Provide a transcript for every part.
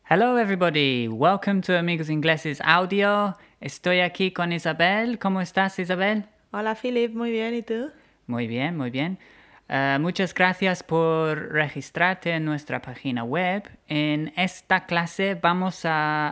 Hello everybody, welcome to Amigos Ingleses Audio. Estoy aquí con Isabel. ¿Cómo estás, Isabel? Hola Philip, muy bien, ¿y tú? Muy bien, muy bien. Muchas gracias por registrarte en nuestra página web. En esta clase vamos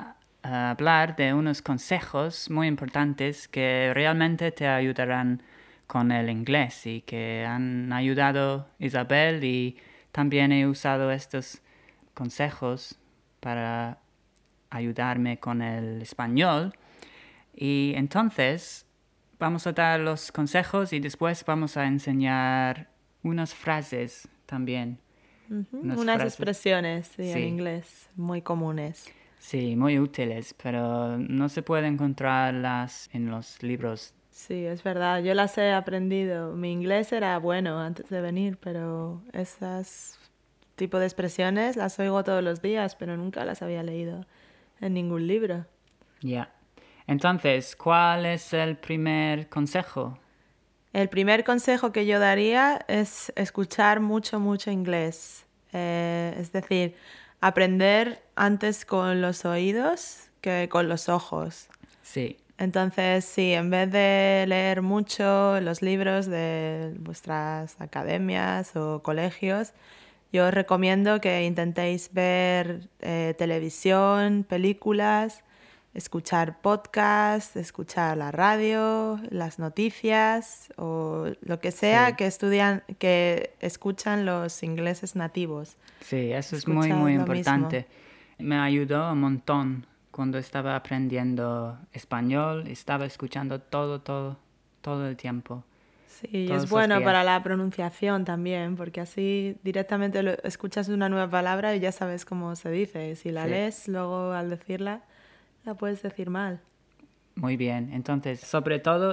a hablar de unos consejos muy importantes que realmente te ayudarán con el inglés y que han ayudado Isabel, y también he usado estos consejos para ayudarme con el español. Y entonces vamos a dar los consejos y después vamos a enseñar unas frases también. Unas Unas frases, expresiones, sí, en sí, inglés, muy comunes. sí, muy útiles, pero no se puede encontrarlas en los libros. Sí, es verdad, yo las he aprendido. Mi inglés era bueno antes de venir, pero esas tipo de expresiones las oigo todos los días, pero nunca las había leído en ningún libro. Ya. Entonces, ¿cuál es el primer consejo? El primer consejo que yo daría es escuchar mucho, mucho inglés. Es decir, aprender antes con los oídos que con los ojos. Sí, Entonces, sí, en vez de leer mucho los libros de vuestras academias o colegios, yo os recomiendo que intentéis ver televisión, películas, escuchar podcasts, escuchar la radio, las noticias o lo que sea sí, que que escuchan los ingleses nativos. sí, eso es muy, Escuchad muy lo mismo. importante. Me ayudó un montón cuando estaba aprendiendo español. Estaba escuchando todo el tiempo, Sí, y es todos los bueno para días. la pronunciación también, porque así directamente escuchas una nueva palabra y ya sabes cómo se dice. Si la Sí, lees, luego al decirla, la puedes decir mal. muy bien. Entonces, sobre todo,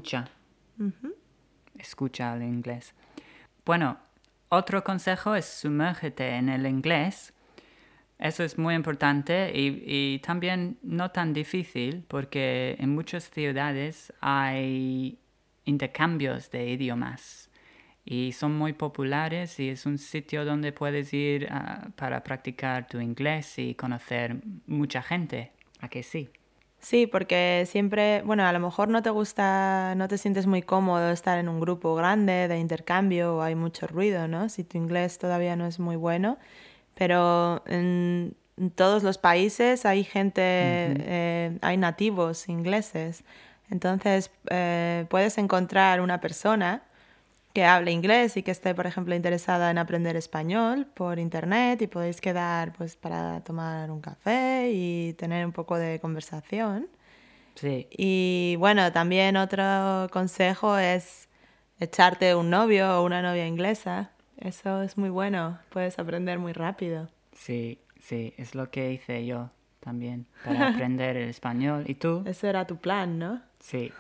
escucha el inglés. Bueno, otro consejo es sumérgete en el inglés. Eso es muy importante y también no tan difícil, porque en muchas ciudades hay intercambios de idiomas y son muy populares, y es un sitio donde puedes ir para practicar tu inglés y conocer mucha gente. ¿A que sí? Sí, porque siempre, bueno, a lo mejor no te gusta, no te sientes muy cómodo estar en un grupo grande de intercambio o hay mucho ruido, ¿no? Si tu inglés todavía no es muy bueno, pero en todos los países hay gente, Ujú. hay nativos ingleses. Entonces, puedes encontrar una persona que hable inglés y que esté, por ejemplo, interesada en aprender español por internet y podéis quedar pues para tomar un café y tener un poco de conversación. Sí, Y bueno, también otro consejo es echarte un novio o una novia inglesa. Eso es muy bueno, puedes aprender muy rápido. sí, sí, es lo que hice yo también para aprender el español. ¿Y tú? Ese era tu plan, ¿no? Sí.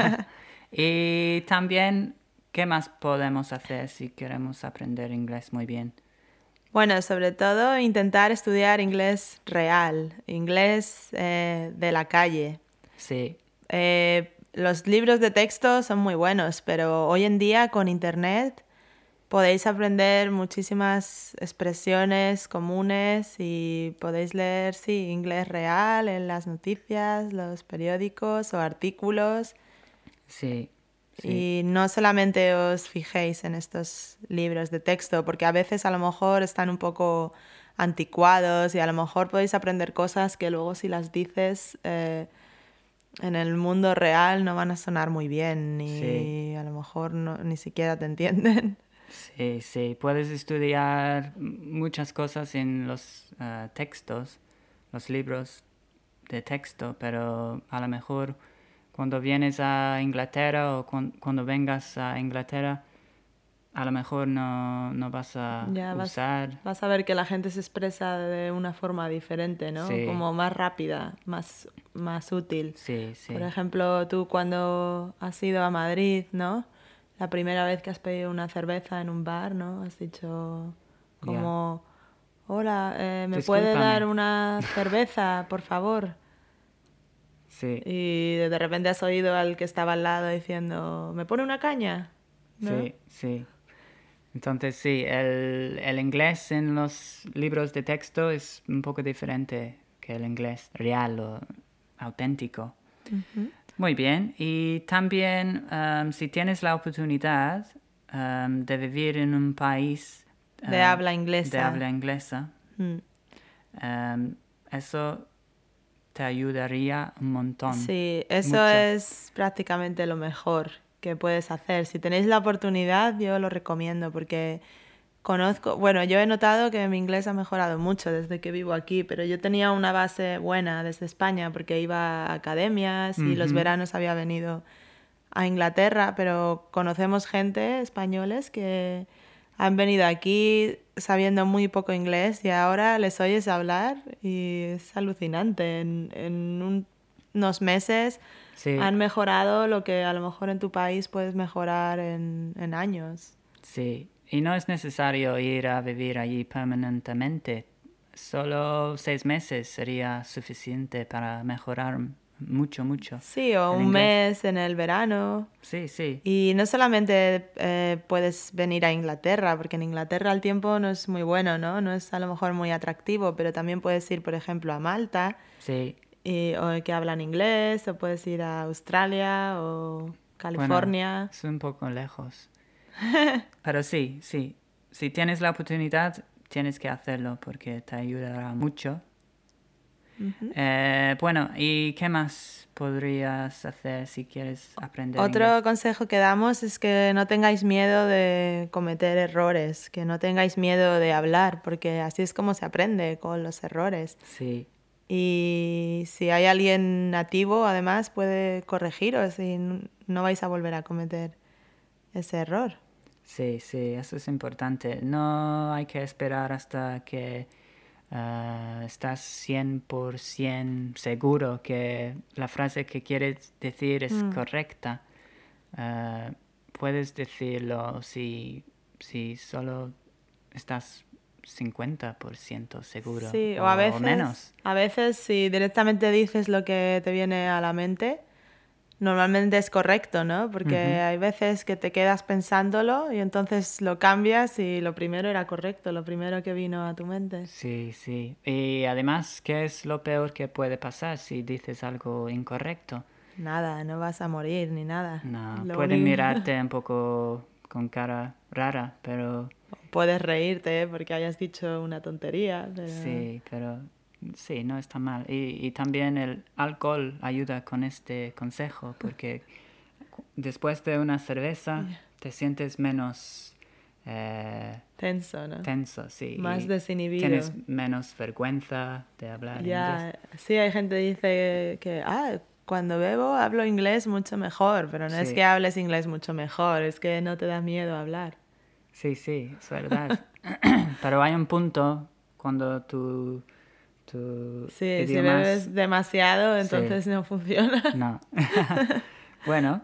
Y también, ¿qué más podemos hacer si queremos aprender inglés muy bien? Bueno, sobre todo intentar estudiar inglés real, inglés de la calle. Sí, Los libros de texto son muy buenos, pero hoy en día con internet podéis aprender muchísimas expresiones comunes y podéis leer, sí, inglés real en las noticias, los periódicos o artículos. sí, sí, Y no solamente os fijéis en estos libros de texto, porque a veces a lo mejor están un poco anticuados y a lo mejor podéis aprender cosas que luego si las dices en el mundo real no van a sonar muy bien sí, y a lo mejor ni siquiera te entienden. sí, sí. Puedes estudiar muchas cosas en los textos, los libros de texto, pero a lo mejor cuando vienes a Inglaterra o cuando vengas a Inglaterra, a lo mejor no vas a Ya usar. vas a ver que la gente se expresa de una forma diferente, ¿no? Sí, Como más rápida, más útil. sí, Por sí, ejemplo, tú cuando has ido a Madrid, ¿no? La primera vez que has pedido una cerveza en un bar, ¿no? Has dicho ya. como, hola, ¿me puede dar Discúlpame. una cerveza, por favor? Sí, Y de repente has oído al que estaba al lado diciendo, ¿me pone una caña? ¿No? sí, sí. Entonces sí, el inglés en los libros de texto es un poco diferente que el inglés real o auténtico. Muy bien, y también si tienes la oportunidad de vivir en un país De habla de inglesa. habla inglesa, eso te ayudaría un montón. Sí, eso Mucho. es prácticamente lo mejor que puedes hacer. Si tenéis la oportunidad, yo lo recomiendo porque bueno, yo he notado que mi inglés ha mejorado mucho desde que vivo aquí, pero yo tenía una base buena desde España porque iba a academias y los veranos había venido a Inglaterra, pero conocemos gente, españoles, que han venido aquí sabiendo muy poco inglés y ahora les oyes hablar y es alucinante. Unos meses Sí, han mejorado lo que a lo mejor en tu país puedes mejorar en años. sí. Y no es necesario ir a vivir allí permanentemente. Solo 6 meses sería suficiente para mejorar mucho, mucho Sí, o el un inglés. mes en el verano. Sí, sí. Y no solamente puedes venir a Inglaterra, porque en Inglaterra el tiempo no es muy bueno, ¿no? No es a lo mejor muy atractivo, pero también puedes ir, por ejemplo, a Malta, Sí. o que hablan inglés, o puedes ir a Australia o Bueno, California. es un poco lejos. Pero sí, sí. Si tienes la oportunidad, tienes que hacerlo porque te ayudará mucho. Bueno, ¿y qué más podrías hacer si quieres aprender inglés? Otro consejo que damos es que no tengáis miedo de cometer errores, que no tengáis miedo de hablar, porque así es como se aprende con los errores. Sí, Y si hay alguien nativo, además, puede corregiros y no vais a volver a cometer ese error. sí, sí, eso es importante. No hay que esperar hasta que estás 100% seguro que la frase que quieres decir es correcta. Puedes decirlo si solo estás 50% seguro Sí, o o menos. a veces si directamente dices lo que te viene a la mente, normalmente es correcto, ¿no? Porque hay veces que te quedas pensándolo y entonces lo cambias y lo primero era correcto, lo primero que vino a tu mente. Sí, sí. Y además, ¿qué es lo peor que puede pasar si dices algo incorrecto? Nada, no vas a morir ni nada. No, Lo pueden único... mirarte un poco con cara rara, pero Puedes reírte porque hayas dicho una tontería, pero... pero sí, no está mal. Y también el alcohol ayuda con este consejo, porque después de una cerveza te sientes menos Tenso, ¿no? tenso, sí, Más y desinhibido. tienes menos vergüenza de hablar inglés. Ya, sí, hay gente que dice que, cuando bebo hablo inglés mucho mejor, pero no es Sí, que hables inglés mucho mejor, es que no te da miedo hablar. sí, sí, es verdad. Pero hay un punto cuando tu Sí, si idioma es... bebes demasiado, Sí, entonces no funciona. no. Bueno,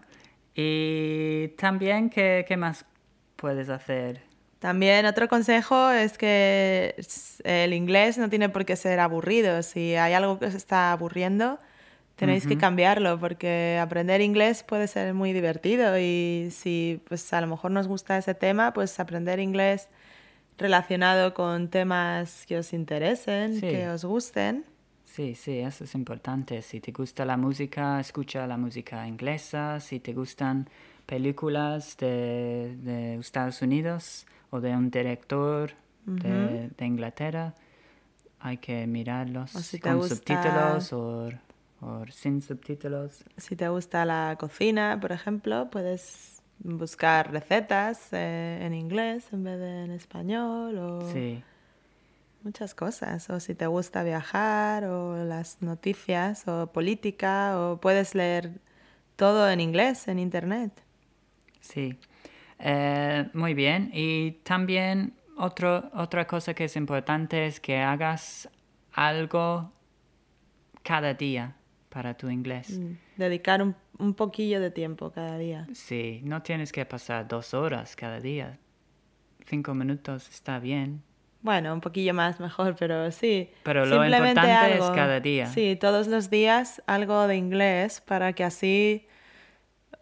y también, ¿qué más puedes hacer? También otro consejo es que el inglés no tiene por qué ser aburrido. Si hay algo que os está aburriendo, tenéis que cambiarlo porque aprender inglés puede ser muy divertido y si pues a lo mejor nos gusta ese tema, pues aprender inglés relacionado con temas que os interesen, que Sí, os gusten. sí, sí, eso es importante. Si te gusta la música, escucha la música inglesa. Si te gustan películas de Estados Unidos o de un director de Inglaterra, hay que O mirarlos con subtítulos o sin subtítulos. si te gusta la cocina, por ejemplo, puedes buscar recetas en inglés en vez de en español o Sí, muchas cosas. O si te gusta viajar o las noticias o política o puedes leer todo en inglés en internet. sí. Muy bien. Y también otra cosa que es importante es que hagas algo cada día para tu inglés. Dedicar un poquillo de tiempo cada día. Sí, no tienes que pasar 2 horas cada día. 5 minutos está bien. Bueno, un poquillo más mejor, pero sí, Pero lo simplemente importante es algo. cada día. Sí, todos los días algo de inglés para que así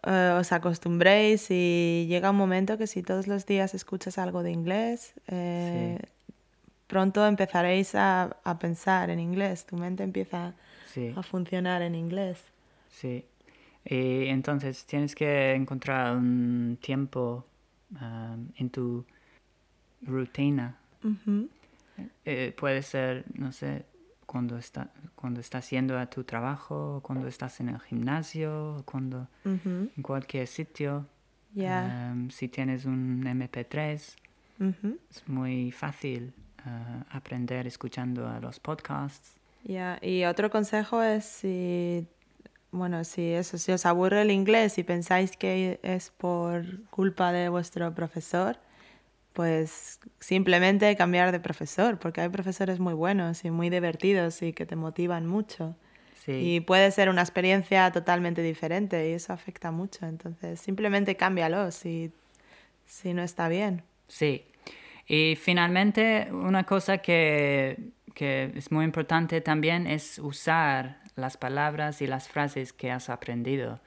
os acostumbréis y llega un momento que si todos los días escuchas algo de inglés, pronto empezaréis a pensar en inglés, tu mente empieza Sí, a funcionar en inglés. sí. Y entonces tienes que encontrar un tiempo en tu rutina. Ujú, Puede ser, no sé, cuando estás yendo a tu trabajo, cuando estás en el gimnasio, cuando ujú, en cualquier sitio. ya, Si tienes un MP3, ujú, es muy fácil aprender escuchando a los podcasts. ya. Y otro consejo es si os aburre el inglés y pensáis que es por culpa de vuestro profesor, pues simplemente cambiar de profesor, porque hay profesores muy buenos y muy divertidos y que te motivan mucho. Sí, Y puede ser una experiencia totalmente diferente y eso afecta mucho. Entonces, simplemente cámbialo si no está bien. sí. Y finalmente, una cosa que es muy importante también es usar las palabras y las frases que has aprendido.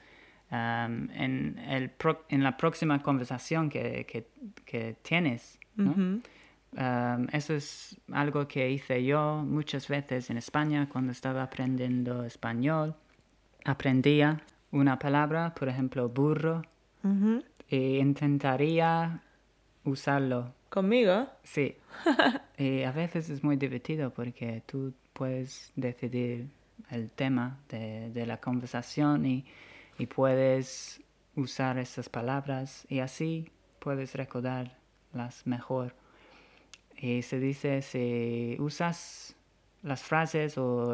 En la próxima conversación que tienes, ¿no? Ujú, Eso es algo que hice yo muchas veces en España cuando estaba aprendiendo español. Aprendía una palabra, por ejemplo, burro, ujú. e intentaría usarlo. ¿Conmigo? Sí, y a veces es muy divertido porque tú puedes decidir el tema de la conversación y puedes usar esas palabras y así puedes recordarlas mejor. Y se dice, si usas las frases o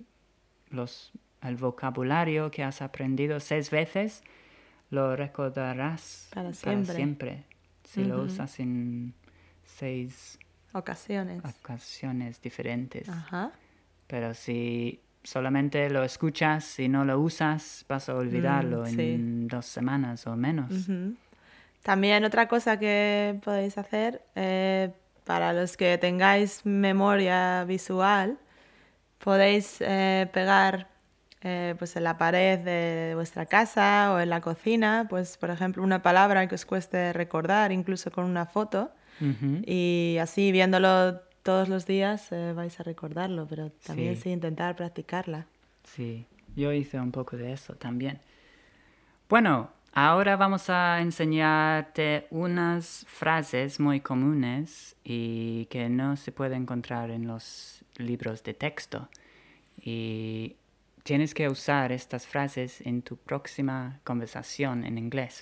el vocabulario que has aprendido 6 veces, lo recordarás Para para siempre. siempre. Si lo usas en 6 Ocasiones. ocasiones diferentes. Ajá. Pero si solamente lo escuchas y no lo usas, vas a olvidarlo Sí. en 2 semanas o menos. Ujú. También otra cosa que podéis hacer, para los que tengáis memoria visual, podéis pegar pues en la pared de vuestra casa o en la cocina, pues por ejemplo una palabra que os cueste recordar, incluso con una foto, Ujú. y así viéndolo todos los días vais a recordarlo, pero también Sí, sí intentar practicarla. sí. Yo hice un poco de eso también. Bueno, ahora vamos a enseñarte unas frases muy comunes y que no se puede encontrar en los libros de texto. Y tienes que usar estas frases en tu próxima conversación en inglés.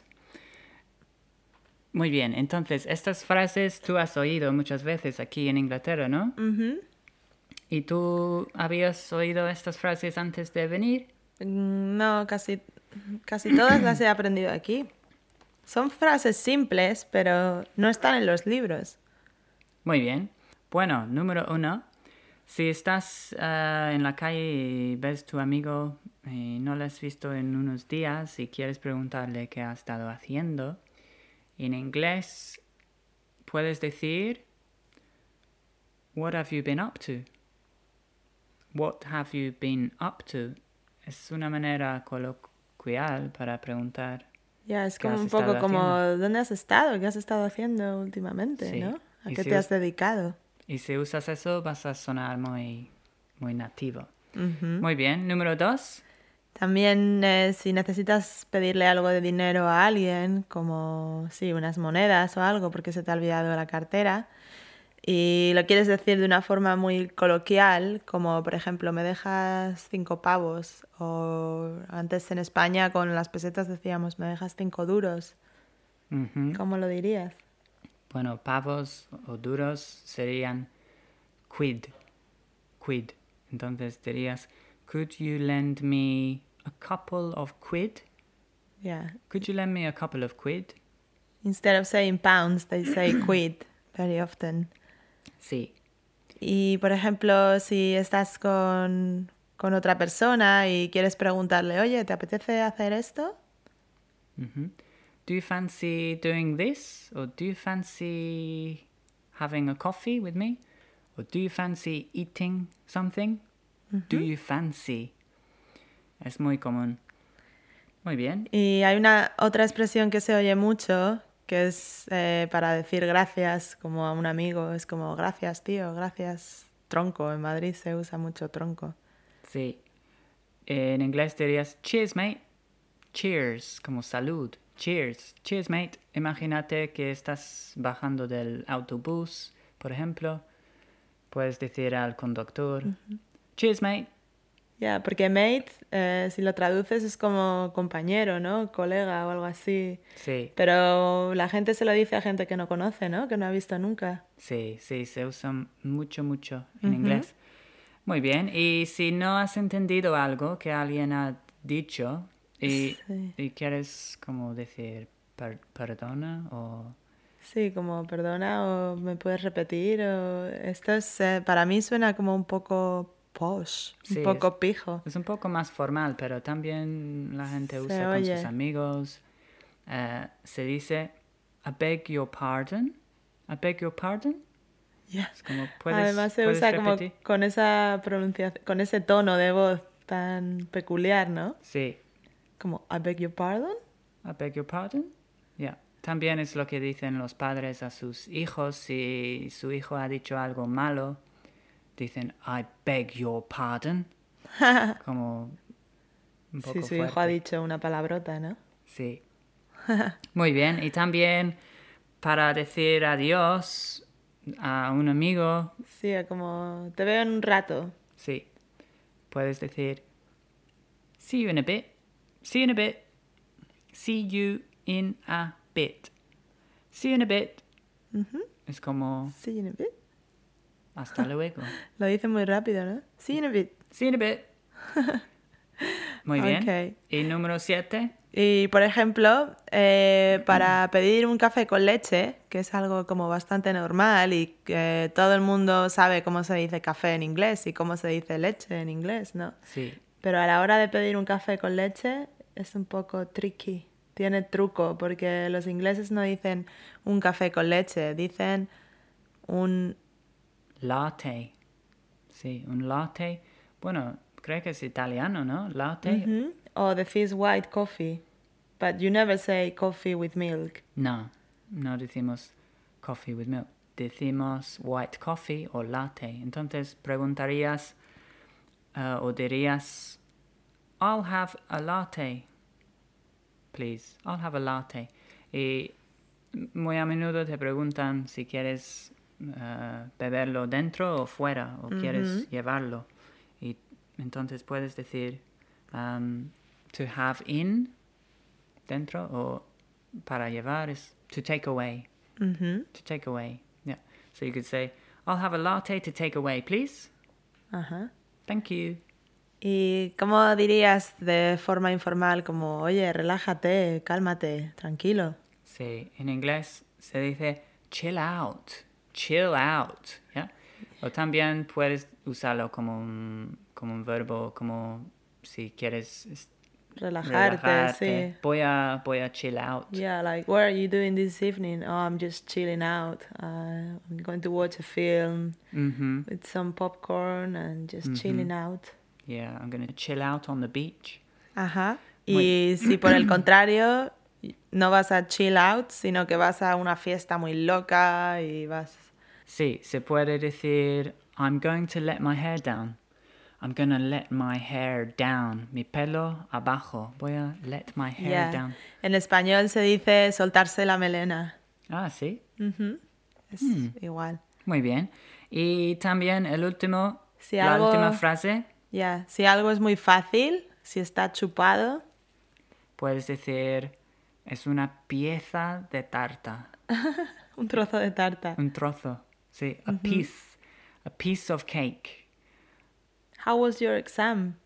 Muy bien, entonces estas frases tú has oído muchas veces aquí en Inglaterra, ¿no? Ujú. ¿Y tú habías oído estas frases antes de venir? No, casi todas las he aprendido aquí. Son frases simples, pero no están en los libros. Muy bien. Bueno, número 1. Si estás en la calle y ves a tu amigo y no lo has visto en unos días y quieres preguntarle qué ha estado haciendo, en inglés puedes decir, What have you been up to? What have you been up to? Es una manera coloquial para preguntar Ya, es qué como has un poco estado como, haciendo. ¿dónde has estado? ¿Qué has estado haciendo últimamente, Sí. no? ¿A Y qué si, te has dedicado? y si usas eso vas a sonar muy, muy nativo. Ujú. Muy bien. Número 2. También si necesitas pedirle algo de dinero a alguien, como, sí, unas monedas o algo, porque se te ha olvidado la cartera, y lo quieres decir de una forma muy coloquial, como por ejemplo, me dejas 5 pavos, o antes en España con las pesetas decíamos, me dejas 5 duros. Ujú. ¿Cómo lo dirías? Bueno, pavos o duros serían quid. Quid. Entonces dirías, Could you lend me a couple of quid? Yeah. Could you lend me a couple of quid? Instead of saying pounds, they say quid very often. Sí. Y por ejemplo, si estás con otra persona y quieres preguntarle, oye, ¿te apetece hacer esto? Mhm. Do you fancy doing this? Or do you fancy having a coffee with me? Or do you fancy eating something? Do you fancy? Es muy común. Muy bien. Y hay una otra expresión que se oye mucho, que es para decir gracias como a un amigo. Es como gracias, tío, gracias, tronco. En Madrid se usa mucho tronco. Sí. En inglés dirías cheers, mate. Cheers, como salud. Cheers. Cheers, mate. Imagínate que estás bajando del autobús, por ejemplo. Puedes decir al conductor, cheers, mate. Ya, porque mate, si lo traduces es como compañero, ¿no? Colega o algo así. Sí, Pero la gente se lo dice a gente que no conoce, ¿no? Que no ha visto nunca. sí, se usa mucho en inglés. Muy bien, y si no has entendido algo que alguien ha dicho Sí. y quieres como decir perdona o... Sí, como perdona o me puedes repetir o esto es para mí suena como un poco posh, un Sí, poco pijo. es un poco más formal, pero también la gente Se usa con sus oye. amigos. Se dice, I beg your pardon. I beg your pardon. Ya. Es como, Además se ¿puedes usa como repetir? con esa pronunciación, con ese tono de voz tan peculiar, ¿no? Sí, Como I beg your pardon. I beg your pardon. Yeah. También es lo que dicen los padres a sus hijos si su hijo ha dicho algo malo. Dicen, I beg your pardon. Como un Si poco su hijo ha fuerte. dicho una palabrota, ¿no? Sí. Muy bien. Y también para decir adiós a un amigo, Sí, como te veo en un rato. sí, puedes decir, see you in a bit. See you in a bit. See you in a bit. See you in a bit. Es como, See you in a bit. hasta luego. Lo dice muy rápido, ¿no? See you in a bit. See you in a bit. Muy bien. Ok. Y número 7. Y por ejemplo, para pedir un café con leche, que es algo como bastante normal y que todo el mundo sabe cómo se dice café en inglés y cómo se dice leche en inglés, ¿no? Sí. Pero a la hora de pedir un café con leche es un poco tricky, tiene truco, porque los ingleses no dicen un café con leche, dicen un... Latte. Sí, un latte. Bueno, creo que es italiano, ¿no? Latte. O decís white coffee, but you never say coffee with milk. No, no decimos coffee with milk. Decimos white coffee o latte. Entonces preguntarías o dirías, I'll have a latte, please. I'll have a latte. Y muy a menudo te preguntan si quieres beberlo dentro o fuera o quieres llevarlo. Y entonces puedes decir to have in dentro o para llevar es to take away. To take away. Yeah. So you could say, I'll have a latte to take away, please. Ajá. Thank you. ¿Y cómo dirías de forma informal como, oye, relájate, cálmate, tranquilo? Sí, en inglés se dice chill out. Chill out. ¿Ya? O también puedes usarlo como un verbo, como si quieres Relajarte, sí. Voy a chill out. Yeah, like, what are you doing this evening? Oh, I'm just chilling out. I'm going to watch a film with some popcorn and just chilling out. Yeah, I'm going to chill out on the beach. Ajá. Muy- Y si por el contrario no vas a chill out, sino que vas a una fiesta muy loca y vas... Sí, se puede decir I'm going to let my hair down. I'm going to let my hair down. Mi pelo abajo. Voy a let my hair Yeah. down. En español se dice soltarse la melena. Ah, sí. Es igual. Muy bien. Y también el último, Si la algo- última frase, Ya, si algo es muy fácil, si está chupado, puedes decir es una pieza de tarta. un trozo de tarta. Un trozo. Sí, a piece of cake. How was your exam?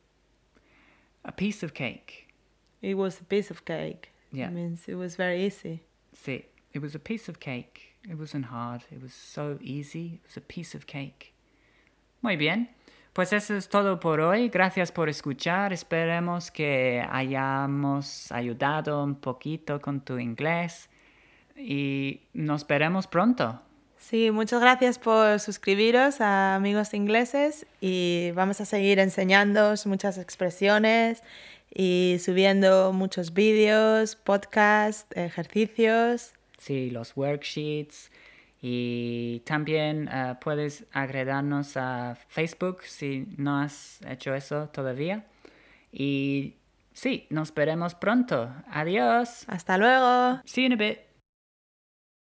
A piece of cake. It was a piece of cake. Yeah. It means it was very easy. Sí, it was a piece of cake. It wasn't hard. It was so easy. It was a piece of cake. Muy bien. Pues eso es todo por hoy. Gracias por escuchar. Esperemos que hayamos ayudado un poquito con tu inglés. Y nos veremos pronto. Sí, muchas gracias por suscribiros a Amigos Ingleses y vamos a seguir enseñándoos muchas expresiones y subiendo muchos vídeos, podcasts, ejercicios. Sí, los worksheets. Y también puedes agregarnos a Facebook si no has hecho eso todavía. Y sí, nos veremos pronto. Adiós. Hasta luego. See you in a bit.